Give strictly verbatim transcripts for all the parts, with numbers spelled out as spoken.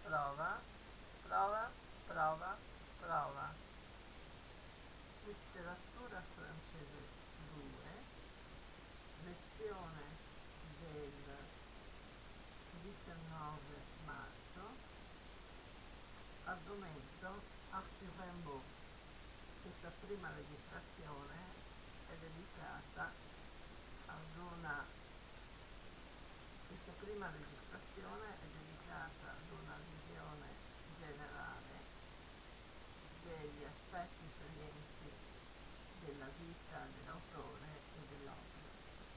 Prova, prova, prova, prova. Letteratura francese due, lezione del diciannove marzo, argomento Arthur Rimbaud. Questa prima registrazione è dedicata ad una questa prima registrazione è dedicata ad una visione generale degli aspetti salienti della vita dell'autore e dell'opera.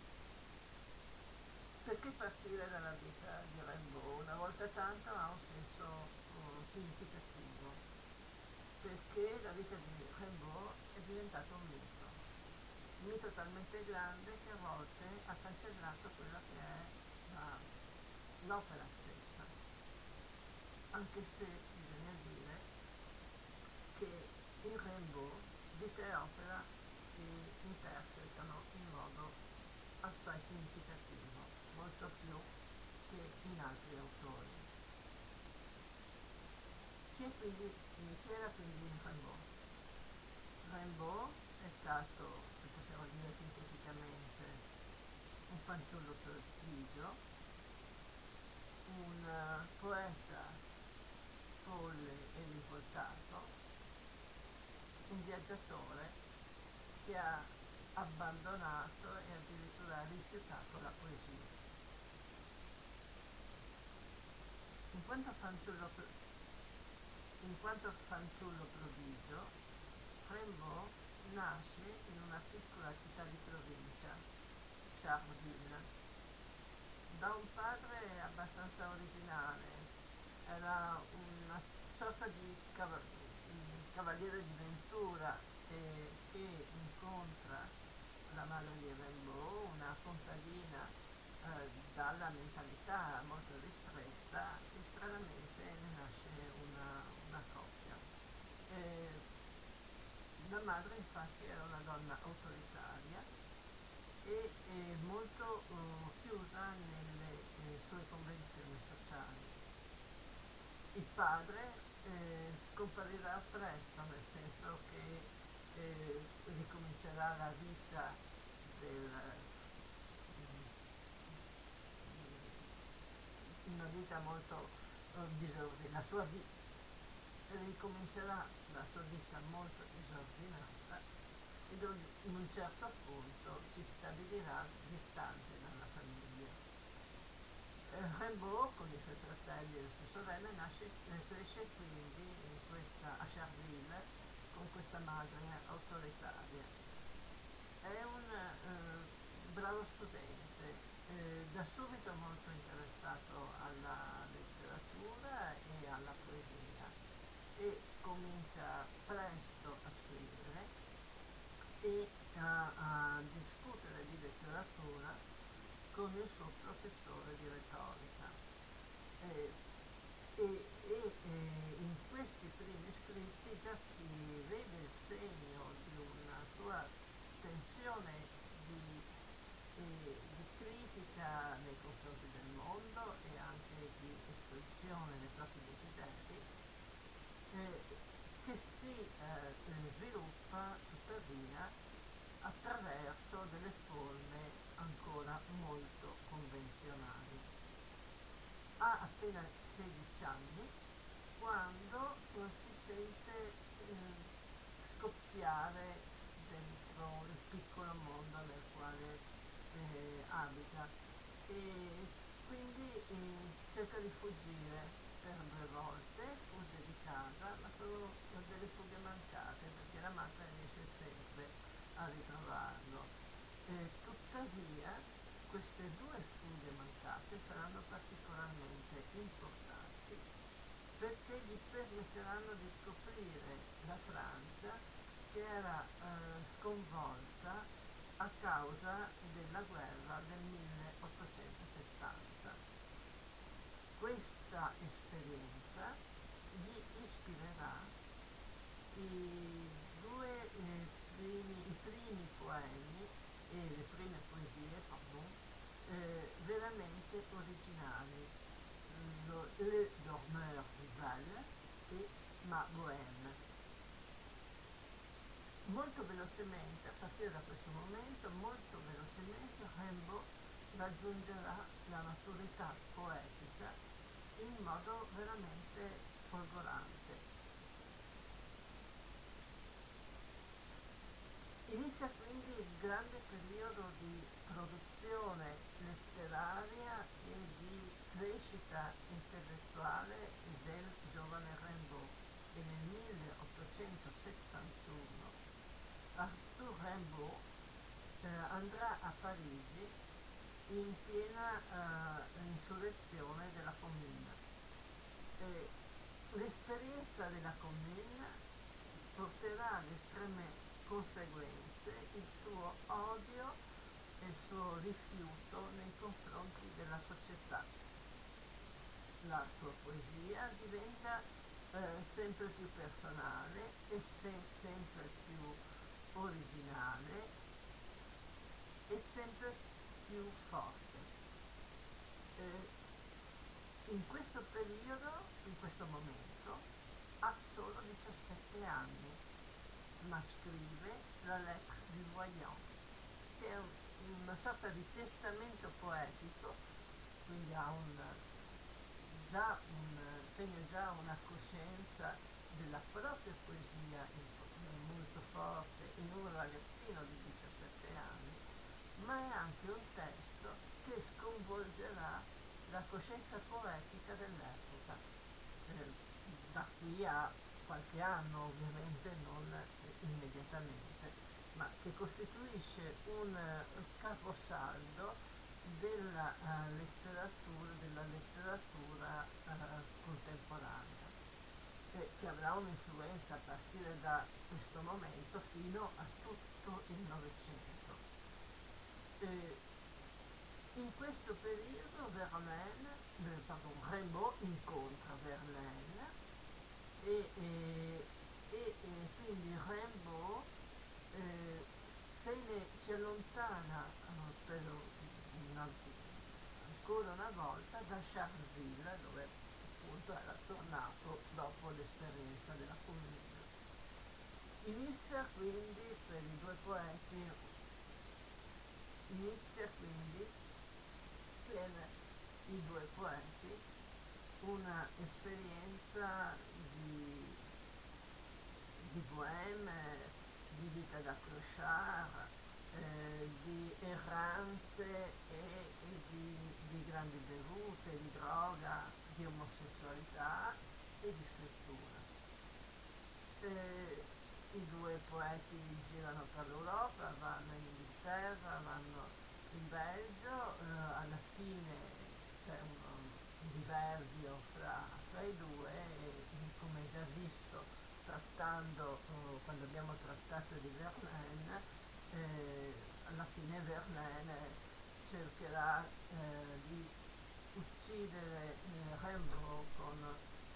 Perché partire dalla vita di Rimbaud? Una volta tanto ha un senso uh, significativo, perché la vita di Rimbaud è diventata un mito, un mito talmente grande che a volte ha cancellato quella che è la, l'opera stessa, anche se bisogna dire che in Rimbaud vita e opera si intersecano in modo assai significativo, molto più che in altri autori. Chi, è quindi, chi era quindi Rimbaud? Rimbaud è stato, se possiamo dire sinteticamente, un fanciullo prodigio, un uh, poeta folle e rivoltato, un viaggiatore che ha abbandonato e addirittura rifiutato la poesia. In quanto fanciullo, in quanto fanciullo prodigio, Rimbaud nasce in una piccola città di provincia, Charleville, da un padre abbastanza originale. Era una sorta di cav- cavaliere di ventura eh, che incontra la madre di Rimbaud, una contadina eh, dalla mentalità molto ristretta, e stranamente ne nasce una, una coppia. Eh, la madre infatti era una donna autoritaria e, e molto uh, chiusa nelle eh, sue convenzioni sociali. Il padre eh, scomparirà presto, nel senso che eh, ricomincerà la vita del, mm, una vita molto eh, disordinata, la sua vita ricomincerà la sua vita molto disordinata ed in un certo punto si stabilirà distante dalla famiglia. Eh, Rimbaud con i suoi fratelli e le sue sorelle nasce, eh, cresce quindi in questa, a Charleville con questa madre autoritaria. È un eh, bravo studente, eh, da subito molto interessato alla letteratura e alla poesia, e comincia presto a scrivere e a, a discutere di letteratura con il suo professore di retorica. Eh, e, e, e in questi primi scritti già si vede il segno di una sua tensione di, eh, di critica nei confronti del mondo e anche di espressione dei propri desideri, eh, che si eh, sviluppa tuttavia attraverso delle forme ancora molto convenzionali. Ha appena sedici anni quando eh, si sente eh, scoppiare dentro il piccolo mondo nel quale eh, abita, e quindi eh, cerca di fuggire per due volte, fugge di casa, ma sono delle fughe mancate perché la madre riesce sempre a ritrovarlo. Eh, tuttavia queste due fughe mancate saranno particolarmente importanti perché gli permetteranno di scoprire la Francia che era eh, sconvolta a causa della guerra del milleottocentosettanta. Questa esperienza gli ispirerà i due eh, primi, i primi poemi e le prime poesie, pardon, eh, veramente originali. Le, le Dormeur di e ma bohème. Molto velocemente, a partire da questo momento, molto velocemente Rimbaud raggiungerà la maturità poetica in modo veramente folgorante. Inizia quindi il grande periodo di produzione letteraria e di crescita intellettuale del giovane Rimbaud, e nel milleottocentosettantuno Arthur Rimbaud eh, andrà a Parigi in piena eh, insurrezione della Commune. E l'esperienza della Commune porterà alle estreme conseguenze il suo odio e il suo rifiuto nei confronti della società. La sua poesia diventa eh, sempre più personale e se- sempre più originale e sempre più forte. Eh, in questo periodo, in questo momento, ha solo diciassette anni, ma scrive la Lettre du Voyant, che è un- una sorta di testamento poetico, quindi ha un, già un, segna già una coscienza della propria poesia in- molto forte in un ragazzino di diciassette anni, ma è anche un testo che sconvolgerà la coscienza poetica dell'epoca. Eh, da qui a qualche anno, ovviamente non eh, immediatamente, ma che costituisce un eh, caposaldo della eh, letteratura, della letteratura eh, contemporanea, eh, che avrà un'influenza a partire da questo momento fino a tutto il Novecento. Eh, in questo periodo Verlaine, eh, pardon, Rimbaud incontra Verlaine e, e, e, e quindi Rimbaud eh, se ne si allontana eh, per una, ancora una volta da Charleville, dove appunto era tornato dopo l'esperienza della Commune. Inizia quindi per i due poeti, inizia quindi per i due poeti una esperienza di, di bohème, di vita da clochard, eh, di erranze e, e di, di grandi bevute, di droga, di omosessualità e di scrittura. Eh, I due poeti girano per l'Europa, vanno in Inghilterra, vanno in Belgio, eh, alla fine c'è un, un diverbio fra, fra i due e, come già visto trattando, eh, quando abbiamo trattato di Verlaine, eh, alla fine Verlaine cercherà eh, di uccidere eh, Rimbaud con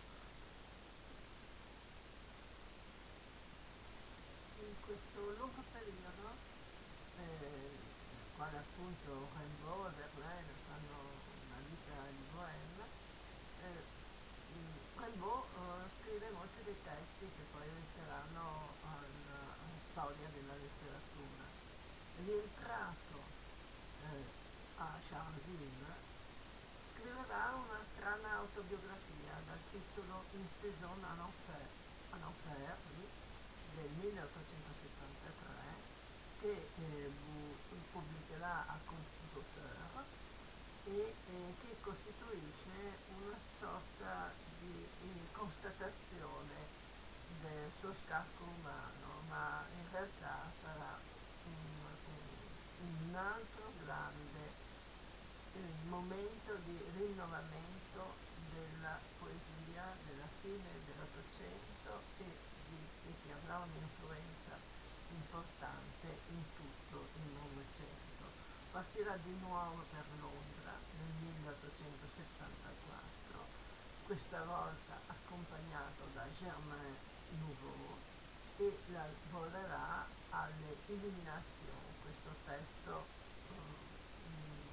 in questo lungo periodo eh, nel quale appunto Rimbaud e Verlaine fanno una vita di bohème, eh, mh, Rimbaud eh, scrive molti dei testi che poi resteranno alla, alla storia della letteratura. Rientrato eh, a Charleville, scriverà una strana autobiografia dal titolo Une saison en enfer, en enfer lì, del milleottocentosettantatré, che eh, pubblicherà a Compte d'auteur e eh, che costituisce una sorta di eh, constatazione del suo scacco umano, ma in realtà sarà un, un, un altro grande eh, momento di rinnovamento della poesia della fine dell'Ottocento e, di- e che avrà un'influenza importante in tutto il Novecento. Partirà di nuovo per Londra nel milleottocentosettantaquattro, questa volta accompagnato da Germain Nouveau, e lavorerà alle Illuminations, questo testo mm,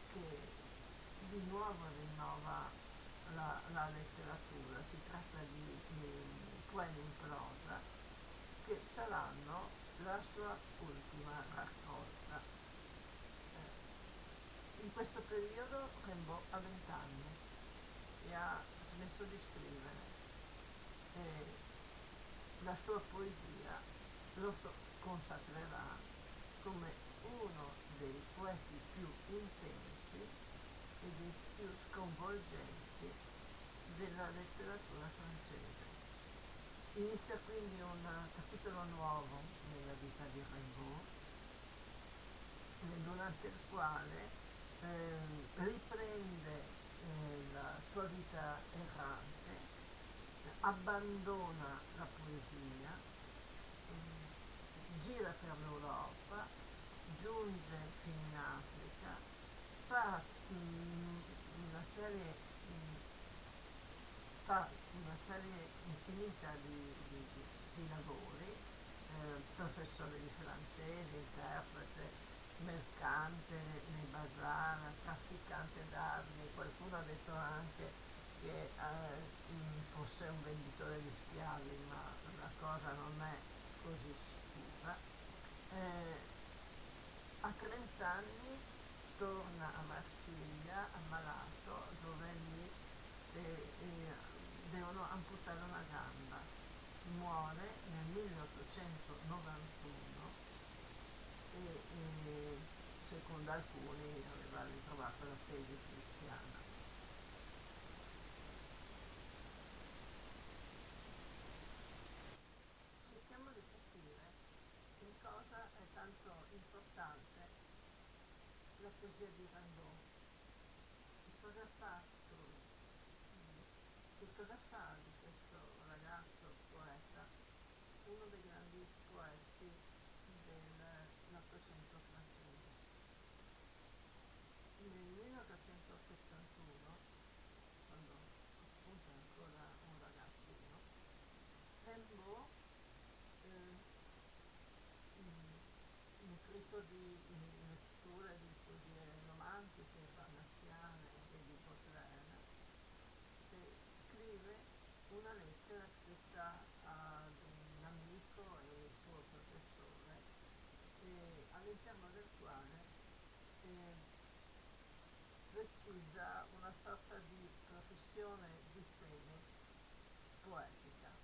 che di nuovo rinnova la, la letteratura. Si tratta di poemi in prosa che saranno la sua ultima raccolta. Eh, in questo periodo Rimbaud ha vent'anni e ha smesso di scrivere. E la sua poesia lo so, consacrerà come uno dei poeti più intensi e dei più sconvolgenti della letteratura francese. Inizia quindi un capitolo nuovo nella vita di Rimbaud, durante il quale eh, riprende eh, la sua vita errante, abbandona la poesia, eh, gira per l'Europa, giunge fino in Africa, fa mm, una serie mm, fa una serie infinita di, di, di, di lavori, eh, professore di francese, interprete, mercante nei bazar, trafficante d'armi, qualcuno ha detto anche che eh, fosse un venditore di schiavi, ma la cosa non è così sicura. Eh, a trenta anni torna a Marsiglia ammalato, dove lì eh, eh, devono amputare una gamba. Muore nel milleottocentonovantuno e, e secondo alcuni aveva ritrovato la fede cristiana. Cerchiamo di capire in cosa è tanto importante la poesia di Rimbaud, che cosa ha fatto, che cosa fa di questo ragazzo poeta uno dei grandi poeti dell'Ottocento francese. Nel milleottocentosettantuno, quando appunto è ancora un ragazzino, Rimbaud, eh, nutrito di letture di poesie romantiche, parnassiane e di Baudelaire, e scrive una lettera scritta ad un amico e suo professore, e all'interno del quale eh, precisa una sorta di professione di fede poetica.